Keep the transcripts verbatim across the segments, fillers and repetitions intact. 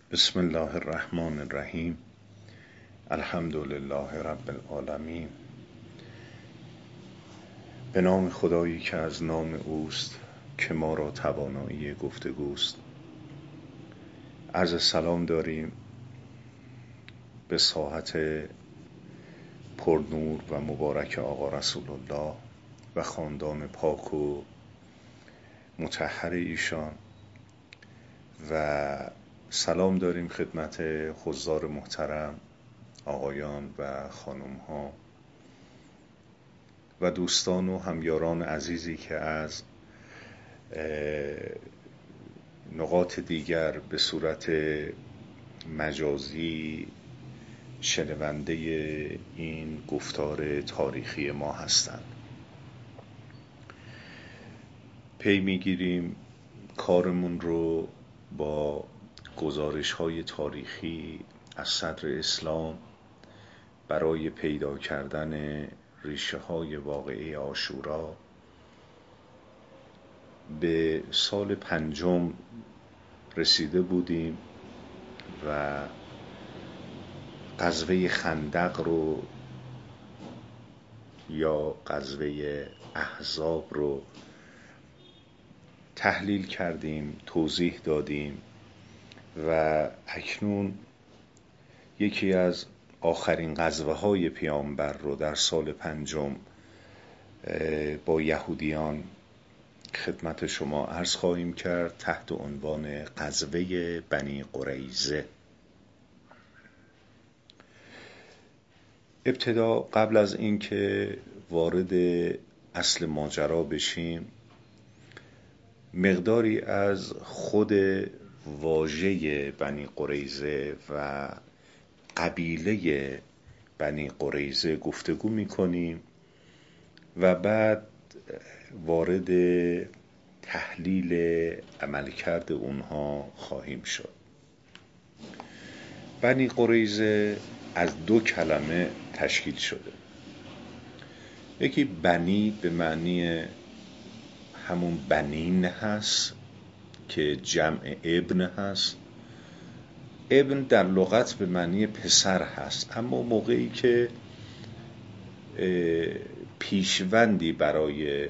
بسم الله الرحمن الرحیم. الحمد لله رب العالمین. به نام خدایی که از نام اوست که ما را توانایی گفتگوست. عرض سلام داریم به ساحت پرنور و مبارک آقا رسول الله و خاندان پاک و مطهر ایشان، و سلام داریم خدمت حضار محترم، آقایان و خانم ها و دوستان و همیاران عزیزی که از نقاط دیگر به صورت مجازی شنونده این گفتار تاریخی ما هستند. پی میگیریم کارمون رو با گزارش های تاریخی از صدر اسلام برای پیدا کردن ریشه های واقعی عاشورا. به سال پنجم رسیده بودیم و غزوه خندق رو یا غزوه احزاب رو تحلیل کردیم، توضیح دادیم و اکنون یکی از آخرین غزوه های پیامبر رو در سال پنجم با یهودیان خدمت شما عرض خواهیم کرد تحت عنوان غزوه بنی قریظه. ابتدا قبل از اینکه وارد اصل ماجرا بشیم، مقداری از خود واژه بنی قریظه و قبیله بنی قریظه گفتگو میکنیم و بعد وارد تحلیل عملکرد اونها خواهیم شد. بنی قریظه از دو کلمه تشکیل شده. یکی بنی به معنی همون بنین هست که جمع ابن هست. ابن در لغت به معنی پسر هست، اما موقعی که پیشوندی برای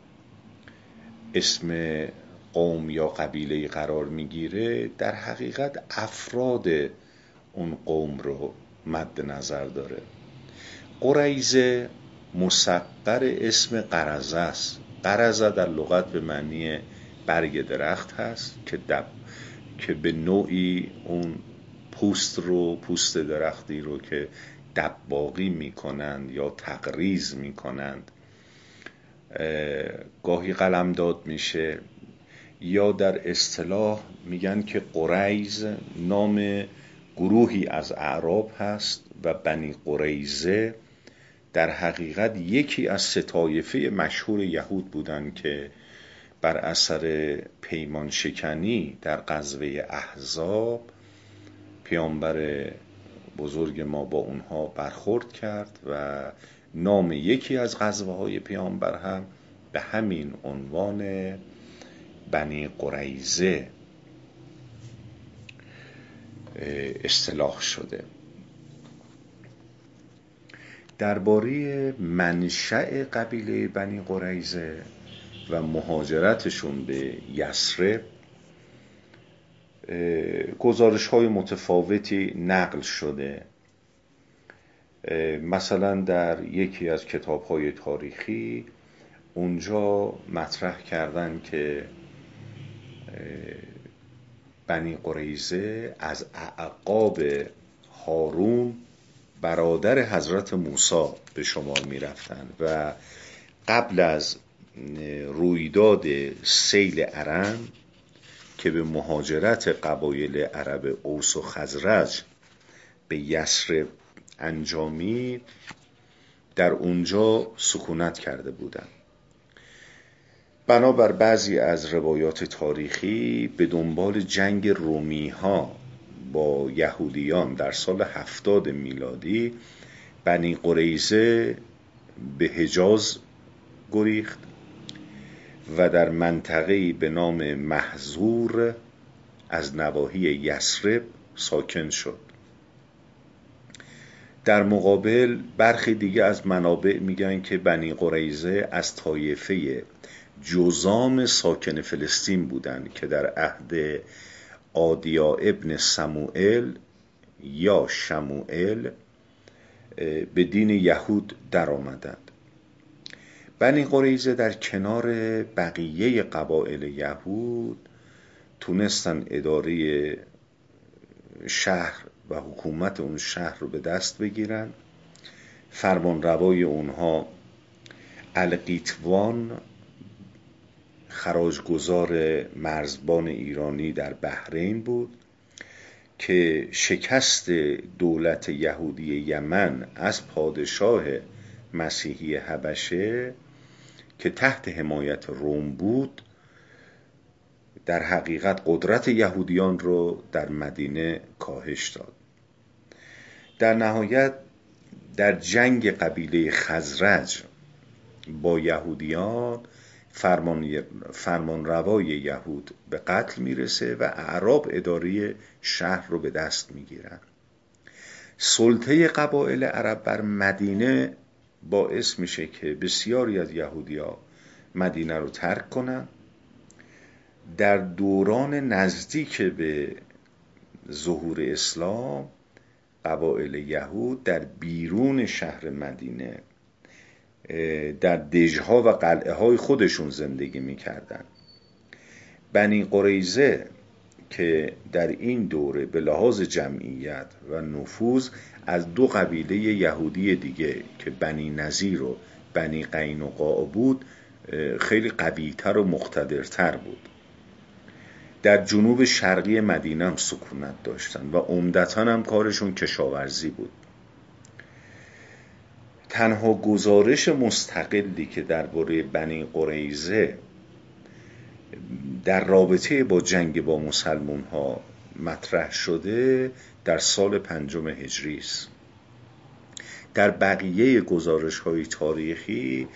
اسم قوم یا قبیله قرار میگیره، در حقیقت افراد اون قوم رو مد نظر داره. قریظه مصغر اسم قرظه است. قرظه در لغت به معنی برگ درخت هست که دب که به نوعی اون پوست رو پوست درختی رو که دباغی میکنند یا تقریض میکنند گاهی قلمداد میشه، یا در اصطلاح میگن که قریظ نام گروهی از اعراب هست و بنی قریظه در حقیقت یکی از سه طایفه مشهور یهود بودند که بر اثر پیمان شکنی در غزوه احزاب پیامبر بزرگ ما با اونها برخورد کرد و نام یکی از غزوه های پیامبر هم به همین عنوان بنی قریظه اصطلاح شده. درباره منشأ قبیله بنی قریظه و مهاجرتشون به یثرب گزارش های متفاوتی نقل شده. مثلا در یکی از کتاب های تاریخی اونجا مطرح کردن که بنی قریظه از اعقاب هارون برادر حضرت موسی به شمار می رفتن و قبل از رویداد سیل ارم که به مهاجرت قبایل عرب اوس و خزرج به یثرب انجامید، در اونجا سکونت کرده بودند. بنابر بعضی از روایات تاریخی به دنبال جنگ رومی ها با یهودیان در سال هفتاد میلادی بنی قریظه به حجاز گریخت و در منطقه‌ای به نام محظور از نواحی یثرب ساکن شد. در مقابل برخی دیگه از منابع میگن که بنی قریظه از طایفه جذام ساکن فلسطین بودند که در عهد عادیا ابن سموئل یا شموئل به دین یهود در آمدند. بنی قریظه در کنار بقیه قبایل یهود تونستن اداره شهر و حکومت اون شهر رو به دست بگیرن. فرمانروای اونها القیتوان، خراجگزار مرزبان ایرانی در بحرین بود که شکست دولت یهودی یمن از پادشاه مسیحی حبشه که تحت حمایت روم بود در حقیقت قدرت یهودیان رو در مدینه کاهش داد. در نهایت در جنگ قبیله خزرج با یهودیان فرمان فرمانروای یهود به قتل میرسه و اعراب اداره شهر رو به دست میگیرن. سلطه قبایل عرب بر مدینه باعث میشه که بسیاری از یهودیان مدینه رو ترک کنن. در دوران نزدیک به ظهور اسلام قبایل یهود در بیرون شهر مدینه در دژها و قلعه های خودشون زندگی میکردن. بنی قریظه که در این دوره به لحاظ جمعیت و نفوذ از دو قبیله یهودی دیگه که بنی نضیر و بنی قینقاع بود خیلی قوی‌تر و مقتدرتر بود. در جنوب شرقی مدینه هم سکونت داشتن و عمدتاً هم کارشون کشاورزی بود. تنها گزارش مستقلی که درباره بنی قریظه در رابطه با جنگ با مسلمان ها مطرح شده در سال پنجم هجری است. در بقیه گزارش های تاریخی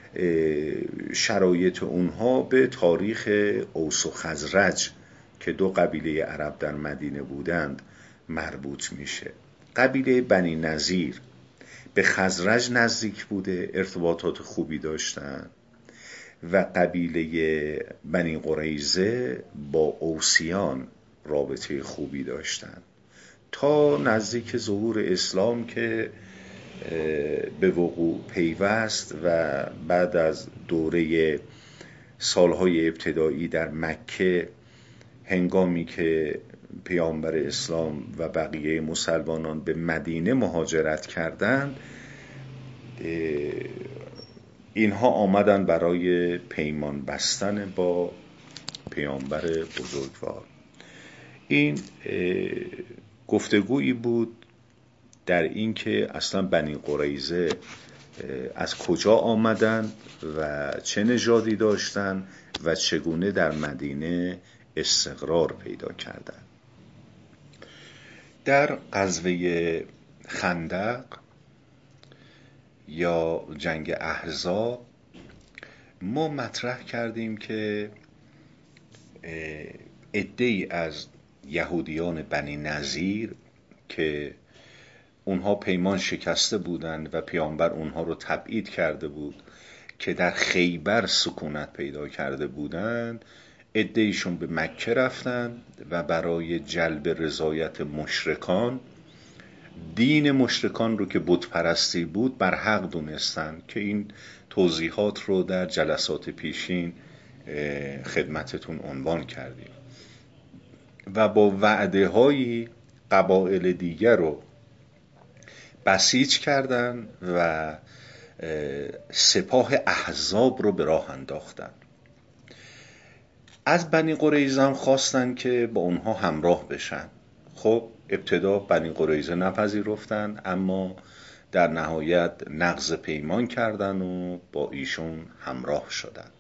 شرایط اونها به تاریخ اوس و خزرج که دو قبیله عرب در مدینه بودند مربوط میشه. قبیله بنی نضیر به خزرج نزدیک بوده، ارتباطات خوبی داشتن، و قبیله بنی قریظه با اوسیان رابطه خوبی داشتن تا نزدیک ظهور اسلام که به وقوع پیوست و بعد از دوره سالهای ابتدایی در مکه هنگامی که پیامبر اسلام و بقیه مسلمانان به مدینه مهاجرت کردند اینها آمدن برای پیمان بستن با پیامبر بزرگوار. این گفتگویی بود در این که اصلا بنی قریظه از کجا آمدن و چه نژادی داشتن و چگونه در مدینه استقرار پیدا کردند. در غزوه خندق یا جنگ احزاب ما مطرح کردیم که عده‌ای از یهودیان بنی نضیر که اونها پیمان شکسته بودند و پیامبر اونها رو تبعید کرده بود که در خیبر سکونت پیدا کرده بودند، عده‌ایشون به مکه رفتن و برای جلب رضایت مشرکان دین مشرکان رو که بت پرستی بود بر حق دونستن که این توضیحات رو در جلسات پیشین خدمتتون عنوان کردیم و با وعده های قبایل دیگر رو بسیج کردن و سپاه احزاب رو به راه انداختن. از بنی قریظه هم خواستن که با اونها همراه بشن. خب ابتدا بنی قریظه نپذیرفتن، اما در نهایت نقض پیمان کردن و با ایشون همراه شدن.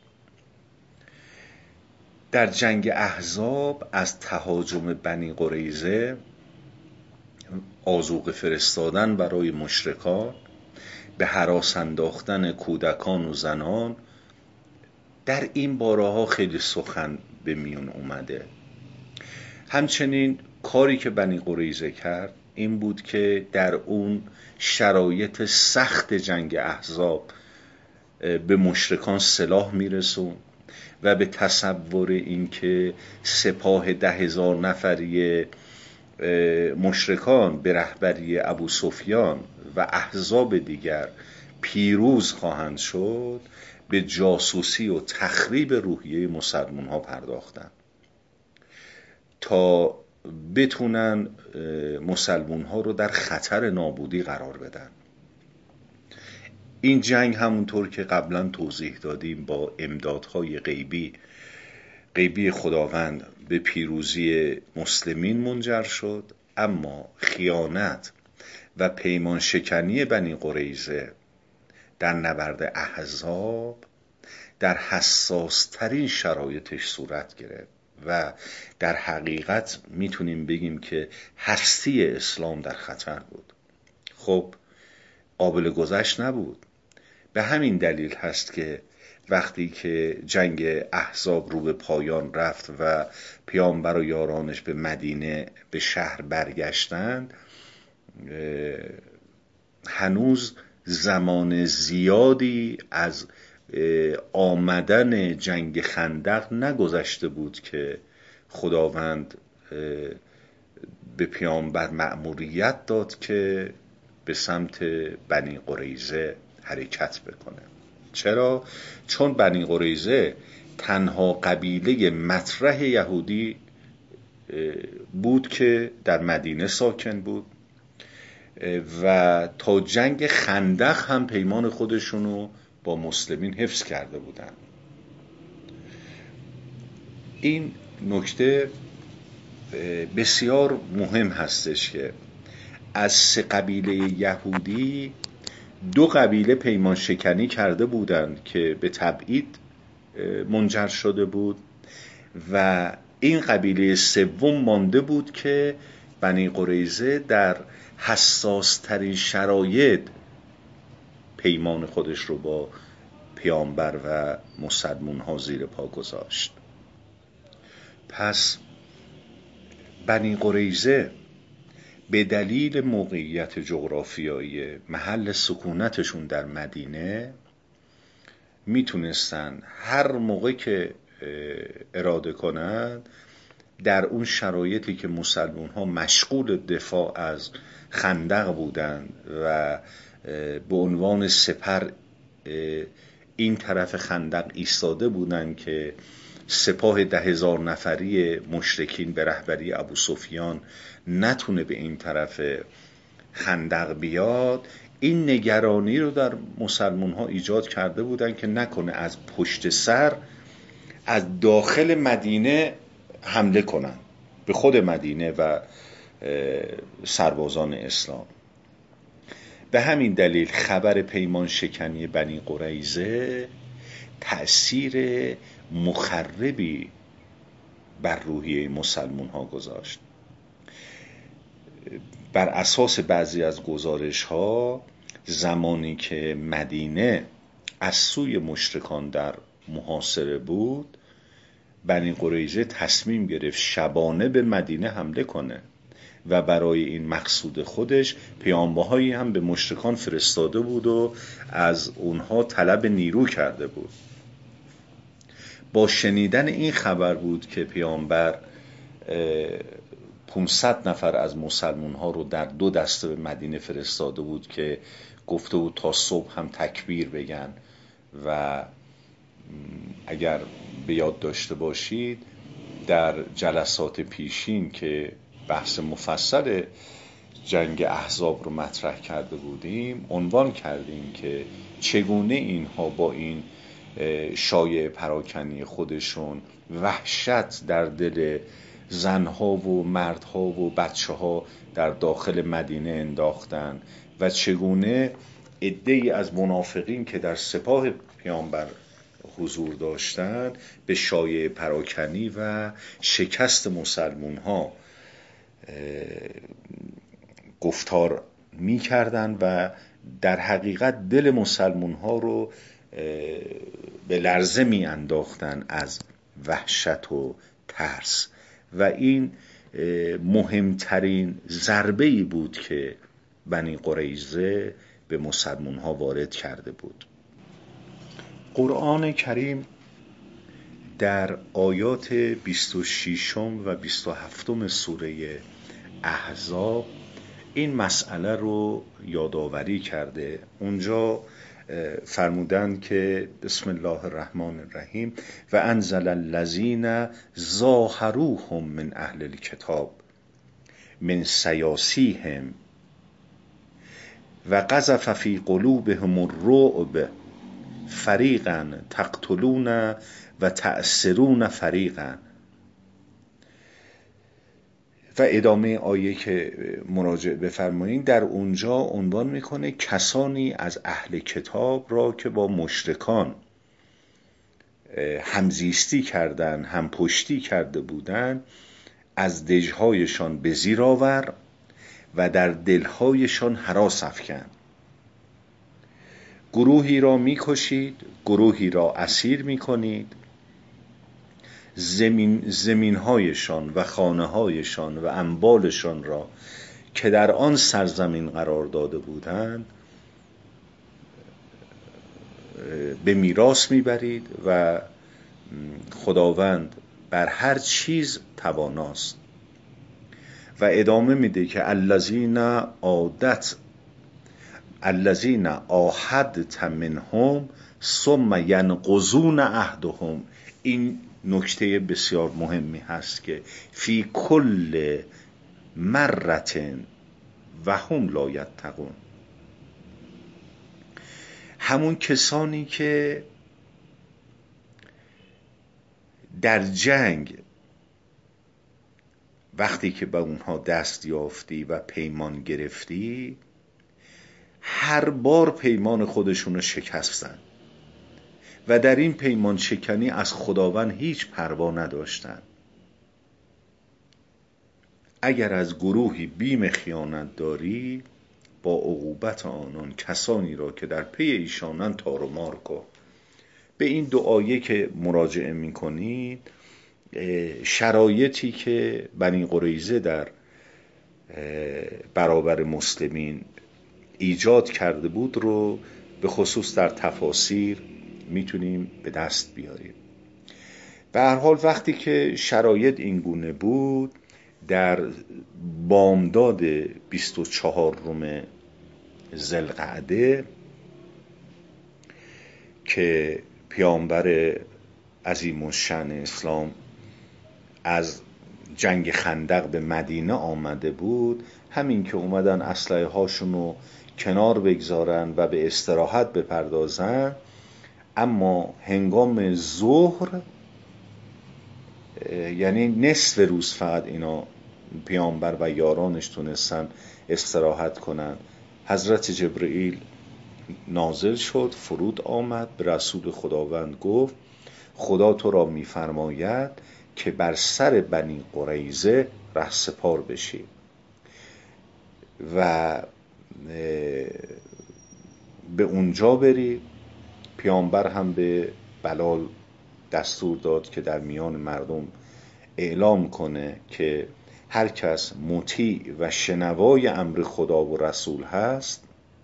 در جنگ احزاب از تهاجم بنی قریظه، آذوقه فرستادن برای مشرکان، به هراس انداختن کودکان و زنان، در این باره ها خیلی سخن به میون اومده. همچنین کاری که بنی قریظه کرد این بود که در اون شرایط سخت جنگ احزاب به مشرکان سلاح میرسون و به تصور این که سپاه ده هزار نفری مشرکان به رهبری ابو سفیان و احزاب دیگر پیروز خواهند شد، به جاسوسی و تخریب روحیه مسلمان ها پرداختند تا بتونن مسلمان ها رو در خطر نابودی قرار بدن. این جنگ همونطور که قبلا توضیح دادیم با امدادهای غیبی غیبی خداوند به پیروزی مسلمین منجر شد، اما خیانت و پیمان شکنی بنی قریظه در نبرد احزاب در حساس ترین شرایطش صورت گرفت و در حقیقت میتونیم بگیم که هستی اسلام در خطر بود. خب قابل گذشت نبود. به همین دلیل هست که وقتی که جنگ احزاب رو به پایان رفت و پیامبر و یارانش به مدینه به شهر برگشتند، هنوز زمان زیادی از آمدن جنگ خندق نگذشته بود که خداوند به پیامبر مأموریت داد که به سمت بنی قریظه حرکت بکنه. چرا؟ چون بنی قریظه تنها قبیله مطرح یهودی بود که در مدینه ساکن بود و تا جنگ خندق هم پیمان خودشونو با مسلمین حفظ کرده بودن. این نکته بسیار مهم هستش که از سه قبیله یهودی دو قبیله پیمان شکنی کرده بودند که به تبعید منجر شده بود و این قبیله سوم مانده بود که بنی قریظه در حساس ترین شرایط پیمان خودش رو با پیامبر و مسلمون ها زیر پا گذاشت. پس بنی قریظه به دلیل موقعیت جغرافیایی محل سکونتشون در مدینه میتونستن هر موقع که اراده کنند در اون شرایطی که مسلمون ها مشغول دفاع از خندق بودند و به عنوان سپر این طرف خندق ایستاده بودند که سپاه ده هزار نفری مشرکین به رهبری ابو سفیان نتونه به این طرف خندق بیاد، این نگرانی رو در مسلمان ها ایجاد کرده بودن که نکنه از پشت سر از داخل مدینه حمله کنن به خود مدینه و سربازان اسلام. به همین دلیل خبر پیمان شکنی بنی قریظه تأثیر مخربی بر روحیه مسلمان ها گذاشت. بر اساس بعضی از گزارش ها زمانی که مدینه از سوی مشرکان در محاصره بود، بنی قریظه تصمیم گرفت شبانه به مدینه حمله کنه و برای این مقصود خودش پیامبرهایی هم به مشرکان فرستاده بود و از اونها طلب نیرو کرده بود. با شنیدن این خبر بود که پیامبر پانصد نفر از مسلمان ها رو در دو دسته به مدینه فرستاده بود که گفته بود تا صبح هم تکبیر بگن و اگر به یاد داشته باشید در جلسات پیشین که بحث مفصل جنگ احزاب رو مطرح کرده بودیم عنوان کردیم که چگونه اینها با این شایعه پراکنی خودشون وحشت در دل زنها و مردها و بچه ها در داخل مدینه انداختن و چگونه عده‌ای از منافقین که در سپاه پیامبر حضور داشتند به شایعه پراکنی و شکست مسلمون ها گفتار می کردن و در حقیقت دل مسلمون ها رو به لرزه می انداختن از وحشت و ترس و این مهمترین ضربه‌ای بود که بنی قریظه به مسلمان ها وارد کرده بود. قرآن کریم در آیات بیست و شش و بیست و هفت سوره احزاب این مسئله رو یادآوری کرده. اونجا فرمودند که بسم الله الرحمن الرحیم و انزل الذین ظاهروهم من اهل الکتاب من سیاسیهم و قذف فی قلوبهم الرعب فریقا تقتلون و تأسرون فریقا. و ادامه آیه که مراجعه بفرمایید در اونجا عنوان میکنه کسانی از اهل کتاب را که با مشرکان همزیستی کردن، هم پشتی کرده بودن، از دژهایشان به زیر آور و در دلهایشان هراس افکن. گروهی را میکشید، گروهی را اسیر میکنید، زمین زمینهایشان و خانه‌هایشان و اموالشان را که در آن سرزمین قرار داده بودند به میراث میبرید و خداوند بر هر چیز تواناست. و ادامه میده که الذین عادت الذین عاهدت منهم ثم ینقضون عهدهم. این نکته بسیار مهمی هست که فی کل مرة و هم لا یتقون. همون کسانی که در جنگ وقتی که به اونها دست یافتی و پیمان گرفتی هر بار پیمان خودشون رو شکستن و در این پیمان شکنی از خداوند هیچ پروا نداشتن. اگر از گروهی بیم خیانت داری با عقوبت آنان کسانی را که در پی ایشانند تار و مار کن. به این دو آیه که مراجعه میکنید شرایطی که بنی قریظه در برابر مسلمین ایجاد کرده بود رو به خصوص در تفاسیر میتونیم به دست بیاریم. به هر حال وقتی که شرایط این گونه بود در بامداد بیست و چهارم ذوالقعده که پیامبر عظیم الشأن اسلام از جنگ خندق به مدینه آمده بود، همین که اومدن اسلحه هاشون رو کنار بگذارن و به استراحت بپردازن، اما هنگام ظهر یعنی نصف روز فقط اینا پیامبر و یارانش تونستن استراحت کنن، حضرت جبرئیل نازل شد، فرود آمد، به رسول خداوند گفت خدا تو را میفرماید که بر سر بنی قریظه رهسپار بشی. و به اونجا بری. پیامبر هم به بلال دستور داد که در میان مردم اعلام کنه که هر کس مطیع و شنوای امر خدا و رسول هست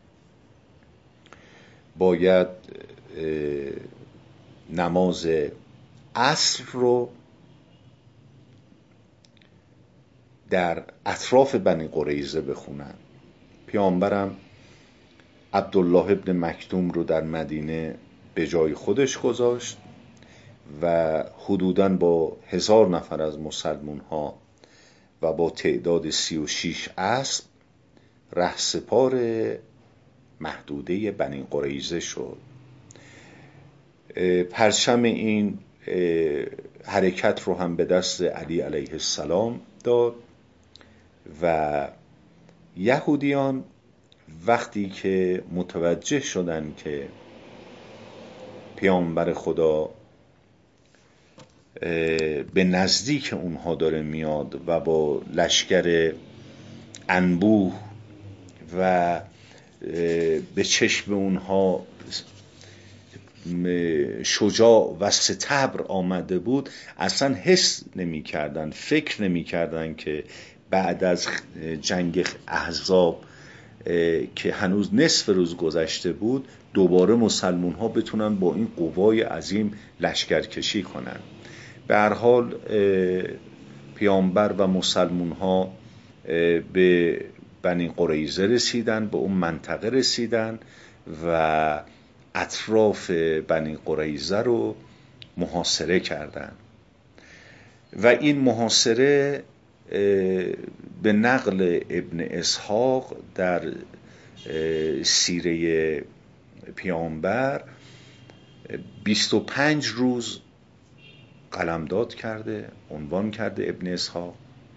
باید نماز عصر رو در اطراف بنی قریظه بخونن. پیامبرم عبدالله ابن مکتوم رو در مدینه به جای خودش گذاشت و حدوداً با هزار نفر از مسلمان ها و با تعداد سی و شیش اسب رهسپار محدوده بنی قریظه شد. پرچم این حرکت رو هم به دست علی علیه السلام داد و یهودیان وقتی که متوجه شدن که پیامبر خدا به نزدیک اونها داره میاد و با لشکر انبوه و به چشم اونها شجاع و ستبر آمده بود اصلا حس نمی کردن، فکر نمی کردن که بعد از جنگ احزاب که هنوز نصف روز گذشته بود دوباره مسلمون ها بتونن با این قوای عظیم لشکرکشی کنن. به هر حال پیامبر و مسلمون ها به بنی قریظه رسیدن، به اون منطقه رسیدن و اطراف بنی قریظه رو محاصره کردن و این محاصره به نقل ابن اسحاق در سیره پیامبر بیست و پنج روز قلمداد کرده، عنوان کرده ابن اسحاق،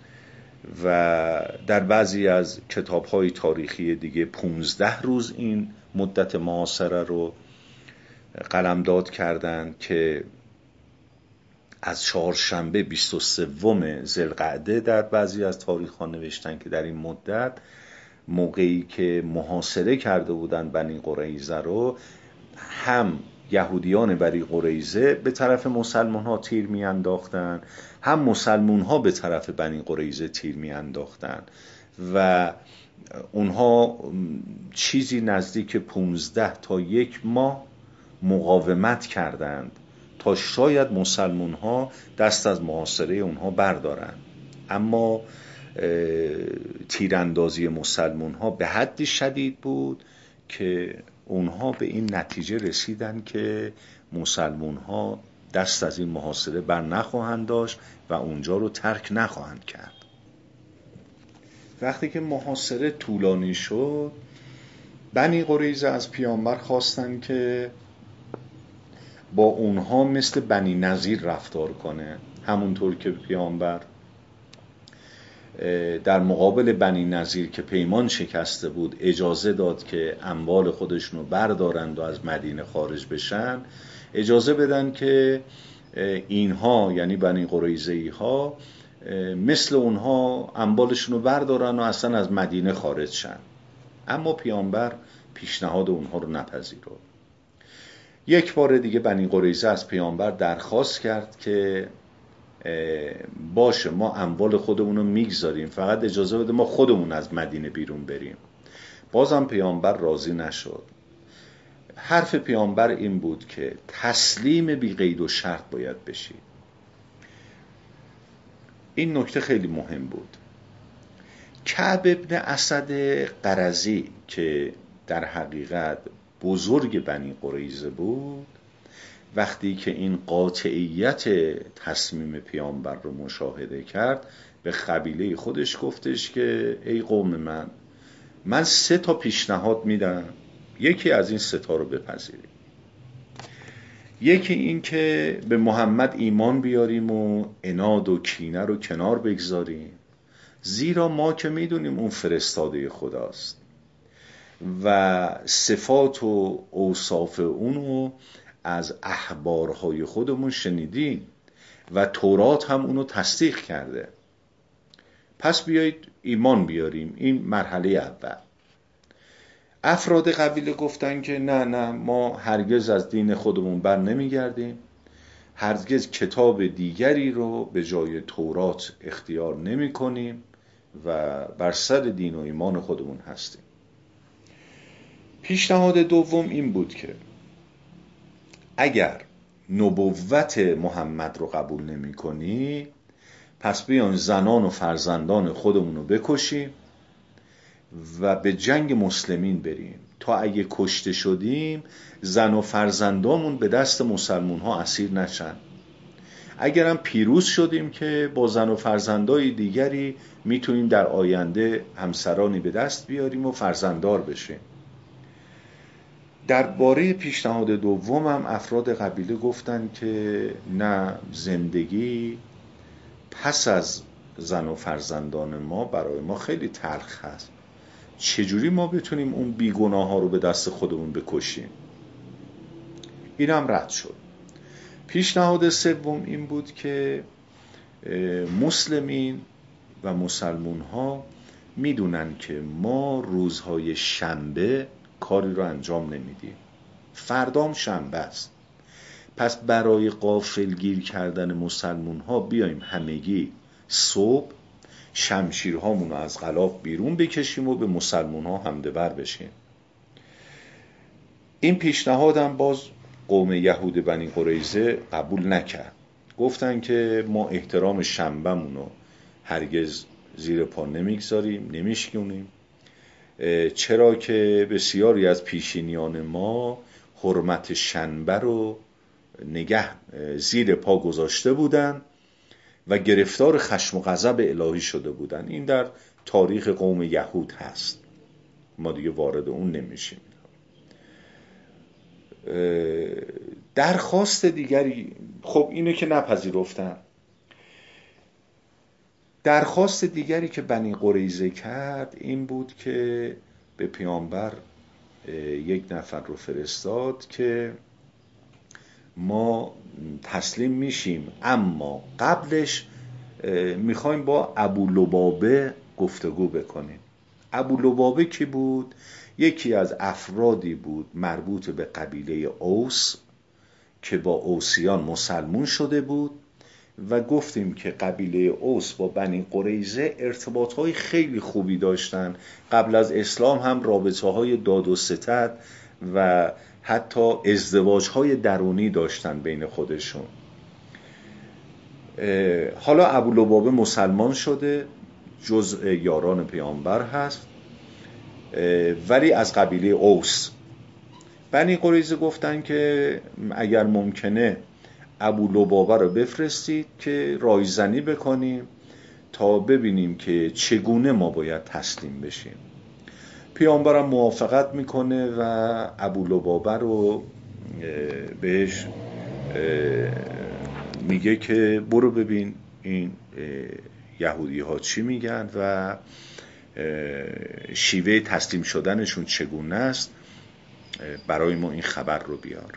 و در بعضی از کتاب‌های تاریخی دیگه پونزده روز این مدت محاصره رو قلمداد کردن که از چهارشنبه بیست و سوم ذوالقعده در بعضی از تاریخ‌ها نوشتن که در این مدت موقعی که محاصره کرده بودن بنی قریظه رو هم یهودیان بنی قریظه به طرف مسلمان ها تیر می انداختن، هم مسلمان ها به طرف بنی قریظه تیر می انداختن و اونها چیزی نزدیک پونزده تا یک ماه مقاومت کردند تا شاید مسلمان ها دست از محاصره اونها بردارن. اما تیراندازی مسلمان ها به حدی شدید بود که اونها به این نتیجه رسیدن که مسلمان ها دست از این محاصره بر نخواهند داشت و اونجا رو ترک نخواهند کرد. وقتی که محاصره طولانی شد بنی قریظه از پیامبر خواستن که با اونها مثل بنی نضیر رفتار کنه، همونطور که پیامبر در مقابل بنی نضیر که پیمان شکسته بود اجازه داد که اموال خودشونو بردارند و از مدینه خارج بشن، اجازه بدن که اینها یعنی بنی قریظه‌ای ها مثل اونها اموالشونو بردارن و اصلا از مدینه خارج شن. اما پیامبر پیشنهاد اونها رو نپذیرفت. یک بار دیگه بنی قریظه از پیامبر درخواست کرد که باشه ما اموال خودمونو میگذاریم، فقط اجازه بده ما خودمون از مدینه بیرون بریم. بازم پیامبر راضی نشد. حرف پیامبر این بود که تسلیم بی قید و شرط باید بشی. این نکته خیلی مهم بود. کعب ابن اسد قرظی که در حقیقت بزرگ بنی قریظه بود، وقتی که این قاطعیت تصمیم پیامبر رو مشاهده کرد به قبیله خودش گفتش که ای قوم من من سه تا پیشنهاد میدم، یکی از این سه تا رو بپذیریم. یکی این که به محمد ایمان بیاریم و عناد و کینه رو کنار بگذاریم، زیرا ما که میدونیم اون فرستاده خداست و صفات و اوصاف اونو از احبارهای خودمون شنیدیم و تورات هم اونو تصدیق کرده، پس بیایید ایمان بیاریم. این مرحله اول. افراد قبیله گفتن که نه نه ما هرگز از دین خودمون بر نمیگردیم، هرگز کتاب دیگری رو به جای تورات اختیار نمی کنیم و بر سر دین و ایمان خودمون هستیم. پیشنهاد دوم این بود که اگر نبوت محمد رو قبول نمی کنی پس بیان زنان و فرزندان خودمون رو بکشیم و به جنگ مسلمین بریم تا اگه کشته شدیم زن و فرزندامون به دست مسلمون ها اسیر نشن، اگرم پیروز شدیم که با زن و فرزندای دیگری میتونیم در آینده همسرانی به دست بیاریم و فرزنددار بشیم. درباره پیشنهاد دومم افراد قبیله گفتن که نه، زندگی پس از زن و فرزندان ما برای ما خیلی تلخ هست، چجوری ما بتونیم اون بیگناه ها رو به دست خودمون بکشیم؟ اینم رد شد. پیشنهاد سوم این بود که مسلمین و مسلمون ها میدونن که ما روزهای شنبه کاری رو انجام نمیدیم، فردام شنبه است، پس برای غافلگیر کردن مسلمون ها بیایم همگی صبح شمشیرهامون رو از قلاف بیرون بکشیم و به مسلمون ها حمله ور بشیم. این پیشنهادم باز قوم یهود بنی قریظه قبول نکرد. گفتن که ما احترام شنبه‌مون رو هرگز زیر پا نمیگذاریم، نمیشکنیم، چرا که بسیاری از پیشینیان ما حرمت شنبه رو نگه زیر پا گذاشته بودن و گرفتار خشم و غضب الهی شده بودن. این در تاریخ قوم یهود هست، ما دیگه وارد اون نمیشیم. درخواست دیگری، خب اینه که نپذیرفتن. درخواست دیگری که بنی قریظه کرد این بود که به پیامبر یک نفر رو فرستاد که ما تسلیم میشیم، اما قبلش میخوایم با ابولبابه گفتگو بکنیم. ابولبابه کی بود؟ یکی از افرادی بود مربوط به قبیله اوس که با اوسیان مسلمون شده بود و گفتیم که قبیله اوس با بنی قریظه ارتباطهای خیلی خوبی داشتن. قبل از اسلام هم رابطه های داد و ستد و حتی ازدواج های درونی داشتن بین خودشون. حالا ابولبابه مسلمان شده، جزء یاران پیامبر هست، ولی از قبیله اوس. بنی قریظه گفتن که اگر ممکنه ابولبابه رو بفرستید که رایزنی بکنیم تا ببینیم که چگونه ما باید تسلیم بشیم. پیامبرم موافقت میکنه و ابولبابه رو بهش میگه که برو ببین این یهودی ها چی میگن و شیوه تسلیم شدنشون چگونه است، برای ما این خبر رو بیار.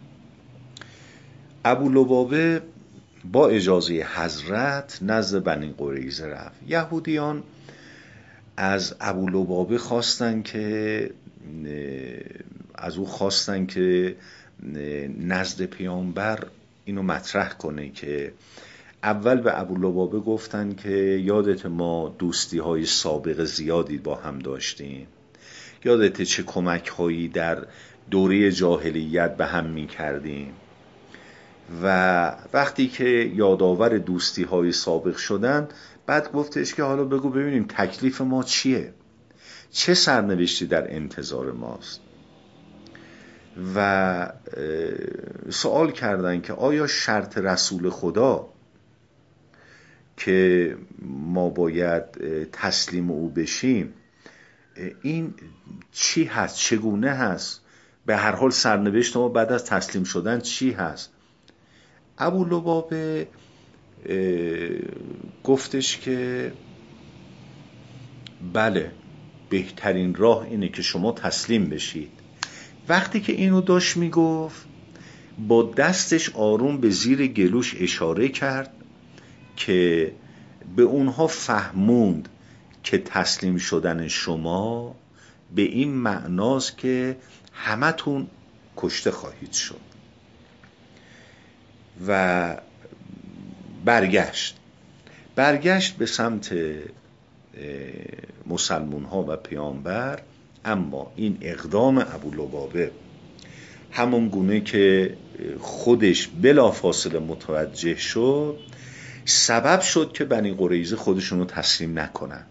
ابولبابه با اجازه حضرت نزد بنی قریظه رفت. یهودیان از ابولبابه خواستن که از او خواستن که نزد پیامبر اینو مطرح کنه که اول به ابولبابه گفتن که یادت ما دوستی های سابق زیادی با هم داشتیم، یادت چه کمک هایی در دوره جاهلیت به هم می کردیم و وقتی که یادآور دوستی های سابق شدن بعد گفتش که حالا بگو ببینیم تکلیف ما چیه، چه سرنوشتی در انتظار ماست. و سوال کردن که آیا شرط رسول خدا که ما باید تسلیم او بشیم این چی هست، چگونه هست، به هر حال سرنوشت ما بعد از تسلیم شدن چی هست؟ ابولبابه گفتش که بله، بهترین راه اینه که شما تسلیم بشید. وقتی که اینو داشت میگفت با دستش آروم به زیر گلوش اشاره کرد که به اونها فهموند که تسلیم شدن شما به این معناست که همتون کشته خواهید شد. و برگشت برگشت به سمت مسلمون ها و پیامبر. اما این اقدام ابولبابه همون گونه که خودش بلافاصله متوجه شد سبب شد که بنی قریظه خودشون رو تسلیم نکنند.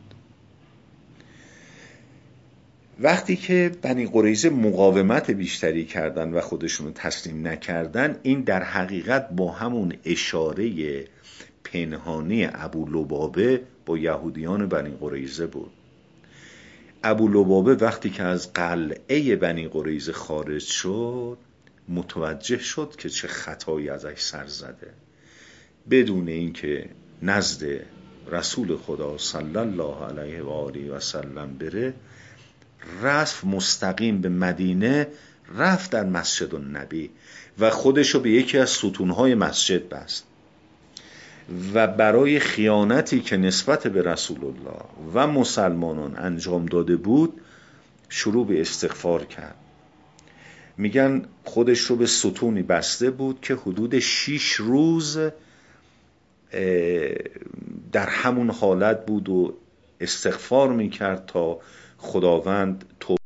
وقتی که بنی قریظه مقاومت بیشتری کردن و خودشون رو تسلیم نکردن، این در حقیقت با همون اشاره پنهانی ابولبابه با یهودیان بنی قریظه بود. ابولبابه وقتی که از قلعه بنی قریظه خارج شد متوجه شد که چه خطایی ازش سر زده. بدون اینکه نزد رسول خدا صلی الله علیه و آله و سلم بره، رفت مستقیم به مدینه، رفت در مسجد النبی و خودشو به یکی از ستونهای مسجد بست و برای خیانتی که نسبت به رسول الله و مسلمانان انجام داده بود شروع به استغفار کرد میگن خودش رو به ستونی بسته بود که حدود شیش روز در همون حالت بود و استغفار میکرد تا خداوند توبه